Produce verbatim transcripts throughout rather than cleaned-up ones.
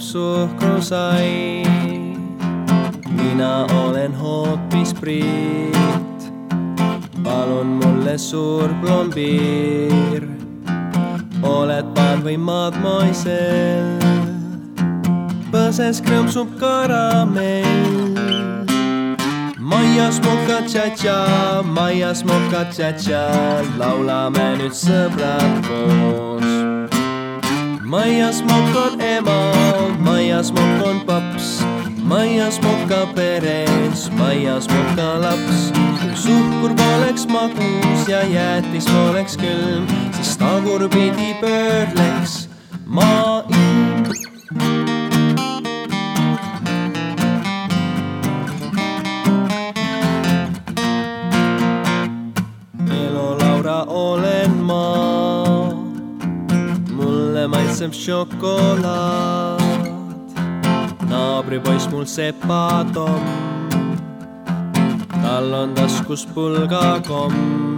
maitseb suhkrusai. Mina olen hoopis Priit, palun mulle suur plombiir. Oled paan või mademoiselle, põses krõmsub karamell. Maias moka tša-tša, maias moka tša-tša, laulame nüüd sõbrad koos. Maias mok on ema, maias mok on paps, maias moka peres, maias moka laps. Kui suhkur poleks magus ja jäätis poleks külm, siis tagurpidi pöörleks maailm. Olen ma, mulle maitseb šokolaad. Naabripoiss mul sepatom, tal on taskus pulgakomm.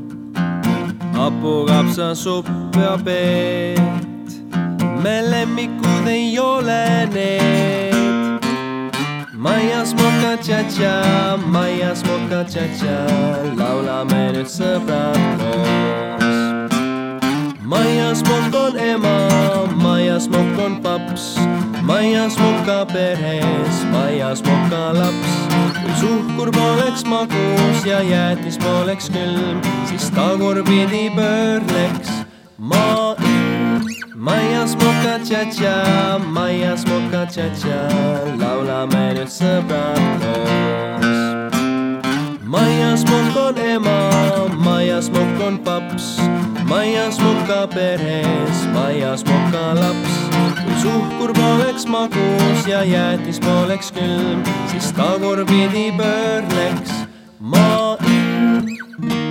Hapukapsa supp ja peet, me lemmikud ei ole need. Maias moka tša-tša, maias moka tša-tša, laulame nüüd sõbrad koos. Maias mok on ema, maias mok on paps, maias moka peres, maias moka laps. Kui suhkur poleks magus ja jäätis poleks külm, siis tagurpidi pöörleks maailm. Maias moka tša-tša, maias moka tša-tša, laulame nüüd sõbrad koos. Maias mok on ema, maias mok on paps, maias moka peres, maias moka laps. Kui suhkur poleks magus ja jäätis poleks külm, siis tagurpidi pöörleks maailm.